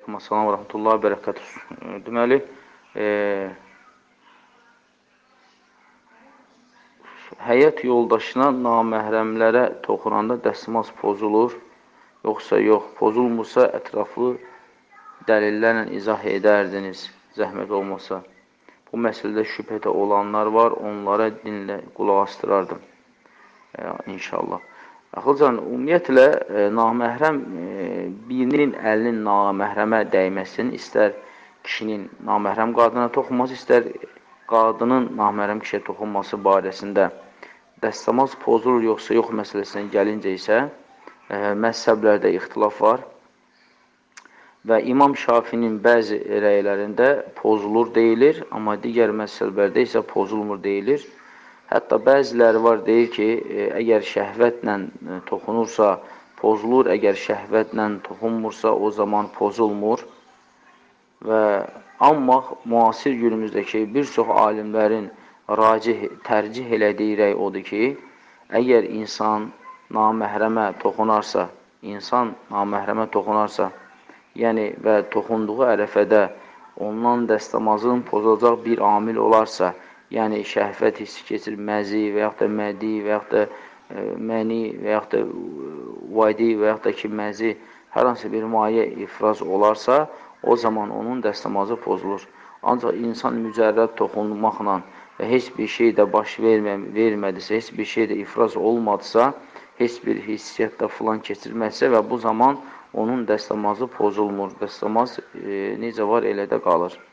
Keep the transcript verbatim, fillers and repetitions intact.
Assalamu və rəhmətullahi və bərəkatuh. Deməli, e, həyat yoldaşına naməhrəmlərə toxunanda dəstəmaz pozulur, yoxsa yox, pozulmursa ətraflı dəlillərlə izah edərdiniz, zəhmət olmasa. Bu məsələdə şübhədə olanlar var, onlara dinlə qulaq astırardım, e, inşallah. Axılcan, ümumiyyətlə, e, naməhrəm e, birinin əlinin naməhrəmə dəyməsinin, istər kişinin naməhrəm qadına toxunması, istər qadının naməhrəm kişiyə toxunması barəsində dəstəmaz pozulur, yoxsa yox məsələsinə gəlincə isə e, məzhəblərdə ixtilaf var və İmam Şafinin bəzi rəylərində pozulur deyilir, amma digər məzhəblərdə isə pozulmur deyilir. Hətta bəziləri var, deyir ki, əgər şəhvətlə toxunursa pozulur, əgər şəhvətlə toxunmursa o zaman pozulmur. Və amma müasir günümüzdəki bir çox alimlərin racih, tərcih elədiyi rəy odur ki, əgər insan naməhrəmə toxunarsa, insan naməhrəmə toxunarsa, yəni və toxunduğu ərəfədə ondan dəstəmazın pozulacaq bir amil olarsa, yəni şəhvət hissi keçir, məzi və yaxud da mədi və yaxud da e, məni və yaxud da vadi və yaxud da ki, məzi hər hansı bir maye ifraz olarsa, o zaman onun dəstəmazı pozulur. Ancaq insan mücərrəd toxunmaqla və heç bir şey də baş vermə, vermədisə, heç bir şey də ifraz olmadısa, heç bir hissiyyatda filan keçirməzsə və bu zaman onun dəstəmazı pozulmur. Dəstəmaz e, necə var, elə də qalır.